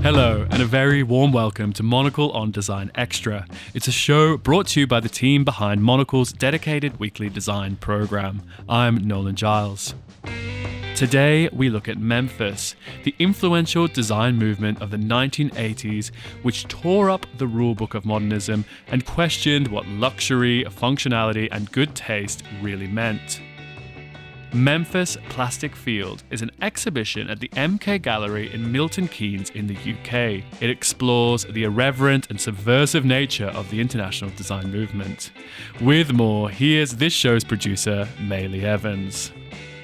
Hello, and a very warm welcome to Monocle on Design Extra. It's a show brought to you by the team behind Monocle's dedicated weekly design program. I'm Nolan Giles. Today, we look at Memphis, the influential design movement of the 1980s, which tore up the rulebook of modernism and questioned what luxury, functionality, and good taste really meant. Memphis Plastic Field is an exhibition at the MK Gallery in Milton Keynes in the UK. It explores the irreverent and subversive nature of the international design movement. With more, here's this show's producer, Maylee Evans.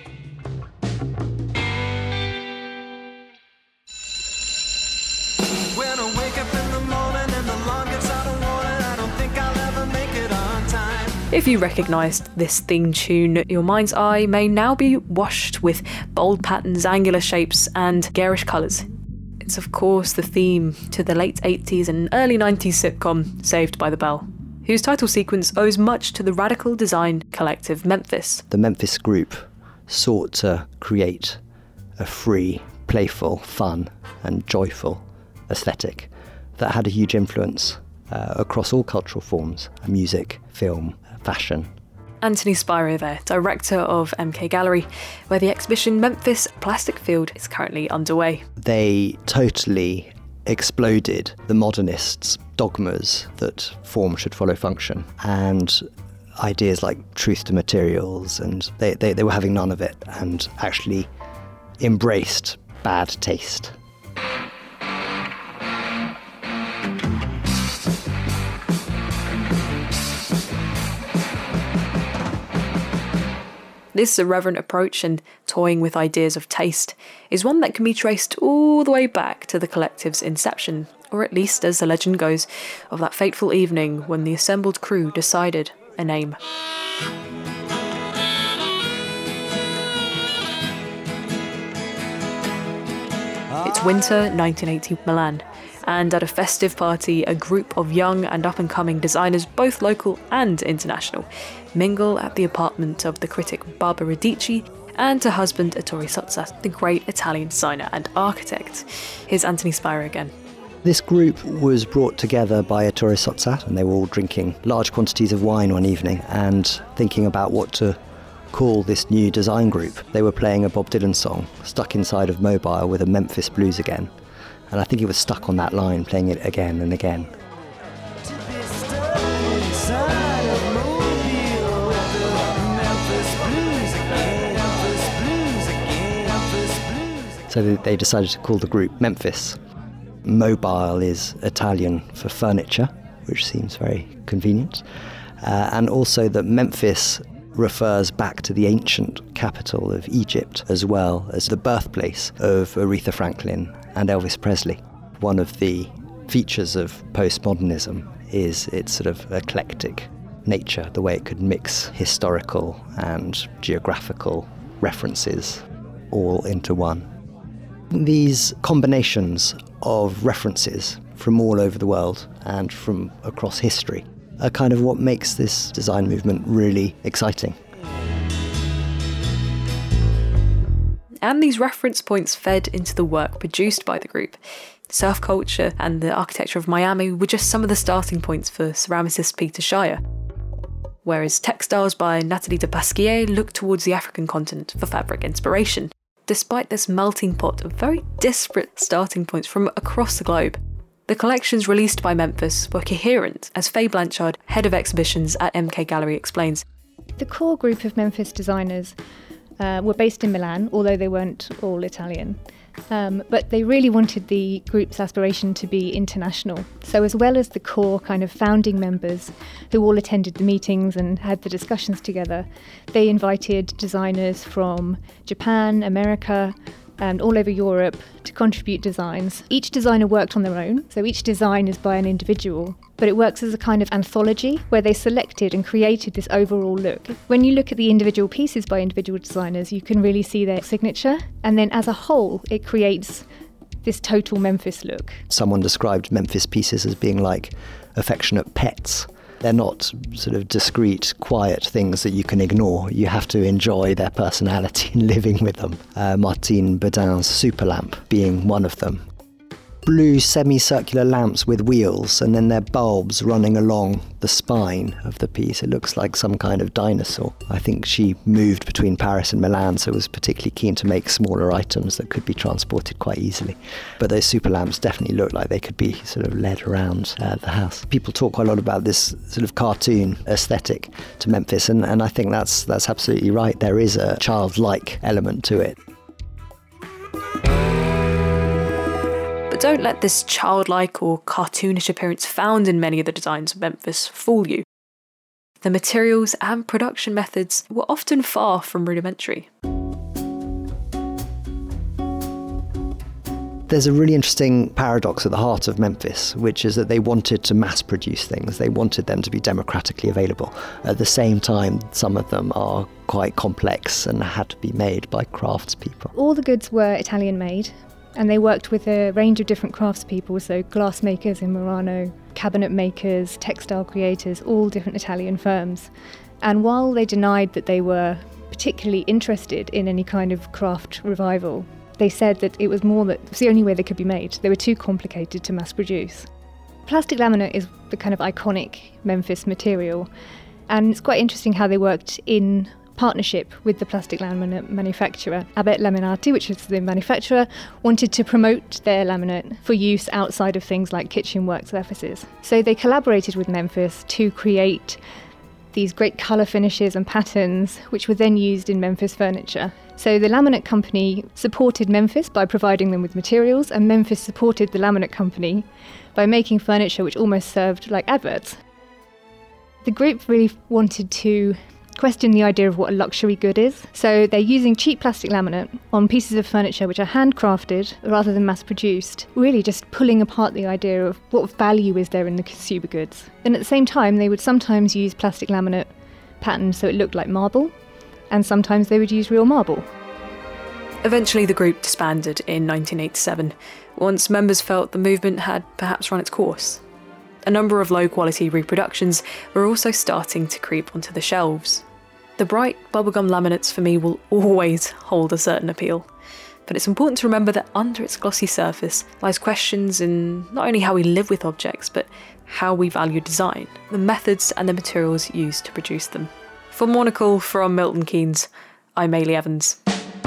When I wake up in the morning and the alarm gets out of warning, I don't think I'll ever make it on time. If you recognised this theme tune, your mind's eye may now be washed with bold patterns, angular shapes and garish colours. It's of course the theme to the late 80s and early 90s sitcom Saved by the Bell, whose title sequence owes much to the radical design collective Memphis. The Memphis group sought to create a free, playful, fun and joyful aesthetic that had a huge influence across all cultural forms: music, film, fashion. Anthony Spiro there, director of MK Gallery, where the exhibition Memphis Plastic Field is currently underway. They totally exploded the modernists' dogmas that form should follow function and ideas like truth to materials, and they were having none of it and actually embraced bad taste. This irreverent approach and toying with ideas of taste is one that can be traced all the way back to the collective's inception, or at least, as the legend goes, of that fateful evening when the assembled crew decided a name. It's winter 1980 Milan, and at a festive party, a group of young and up-and-coming designers, both local and international, mingle at the apartment of the critic Barbara Radici and her husband Ettore Sottsass, the great Italian designer and architect. Here's Anthony Spiro again. This group was brought together by Ettore Sottsass, and they were all drinking large quantities of wine one evening and thinking about what to call this new design group. They were playing a Bob Dylan song, stuck inside of Mobile with a Memphis blues again. And I think it was stuck on that line, playing it again and again. So they decided to call the group Memphis. Mobile is Italian for furniture, which seems very convenient. And also that Memphis refers back to the ancient capital of Egypt, as well as the birthplace of Aretha Franklin and Elvis Presley. One of the features of postmodernism is its sort of eclectic nature, the way it could mix historical and geographical references all into one. These combinations of references from all over the world and from across history are kind of what makes this design movement really exciting. And these reference points fed into the work produced by the group. Surf culture and the architecture of Miami were just some of the starting points for ceramicist Peter Shire, whereas textiles by Nathalie de Pasquier look towards the African continent for fabric inspiration. Despite this melting pot of very disparate starting points from across the globe, the collections released by Memphis were coherent, as Faye Blanchard, head of exhibitions at MK Gallery, explains. The core group of Memphis designers were based in Milan, although they weren't all Italian. But they really wanted the group's aspiration to be international. So as well as the core kind of founding members who all attended the meetings and had the discussions together, they invited designers from Japan, America, and all over Europe to contribute designs. Each designer worked on their own, so each design is by an individual, but it works as a kind of anthology where they selected and created this overall look. When you look at the individual pieces by individual designers, you can really see their signature, and then as a whole, it creates this total Memphis look. Someone described Memphis pieces as being like affectionate pets. They're not sort of discrete, quiet things that you can ignore. You have to enjoy their personality and living with them. Martine Bedin's Super Lamp being one of them. blue semicircular lamps with wheels, and then they're bulbs running along the spine of the piece. It looks like some kind of dinosaur. I think she moved between Paris and Milan, so was particularly keen to make smaller items that could be transported quite easily. But those super lamps definitely look like they could be sort of led around the house. People talk quite a lot about this sort of cartoon aesthetic to Memphis, and I think that's absolutely right. There is a childlike element to it. But don't let this childlike or cartoonish appearance found in many of the designs of Memphis fool you. The materials and production methods were often far from rudimentary. There's a really interesting paradox at the heart of Memphis, which is that they wanted to mass produce things. They wanted them to be democratically available. At the same time, some of them are quite complex and had to be made by craftspeople. All the goods were Italian made, and they worked with a range of different craftspeople, so glass makers in Murano, cabinet makers, textile creators, all different Italian firms. And while they denied that they were particularly interested in any kind of craft revival, they said that it was more that it was the only way they could be made. They were too complicated to mass produce. Plastic laminate is the kind of iconic Memphis material, and it's quite interesting how they worked in partnership with the plastic laminate manufacturer. Abet Laminati, which is the manufacturer, wanted to promote their laminate for use outside of things like kitchen work surfaces. So they collaborated with Memphis to create these great colour finishes and patterns, which were then used in Memphis furniture. So the laminate company supported Memphis by providing them with materials, and Memphis supported the laminate company by making furniture which almost served like adverts. The group really wanted to question the idea of what a luxury good is. So they're using cheap plastic laminate on pieces of furniture which are handcrafted rather than mass-produced, really just pulling apart the idea of what value is there in the consumer goods. And at the same time, they would sometimes use plastic laminate patterns so it looked like marble, and sometimes they would use real marble. Eventually the group disbanded in 1987, once members felt the movement had perhaps run its course. A number of low-quality reproductions were also starting to creep onto the shelves. The bright bubblegum laminates for me will always hold a certain appeal, but it's important to remember that under its glossy surface lies questions in not only how we live with objects, but how we value design, the methods and the materials used to produce them. For Monocle from Milton Keynes, I'm Maylie Evans.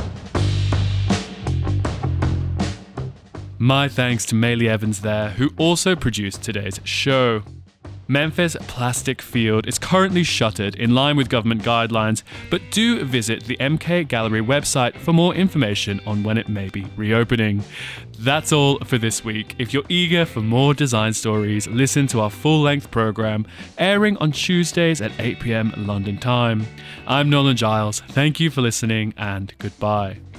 My thanks to Maylie Evans there, who also produced today's show. Memphis Plastic Field is currently shuttered in line with government guidelines, but do visit the MK Gallery website for more information on when it may be reopening. That's all for this week. If you're eager for more design stories, listen to our full-length programme, airing on Tuesdays at 8 p.m. London time. I'm Nolan Giles. Thank you for listening, and goodbye.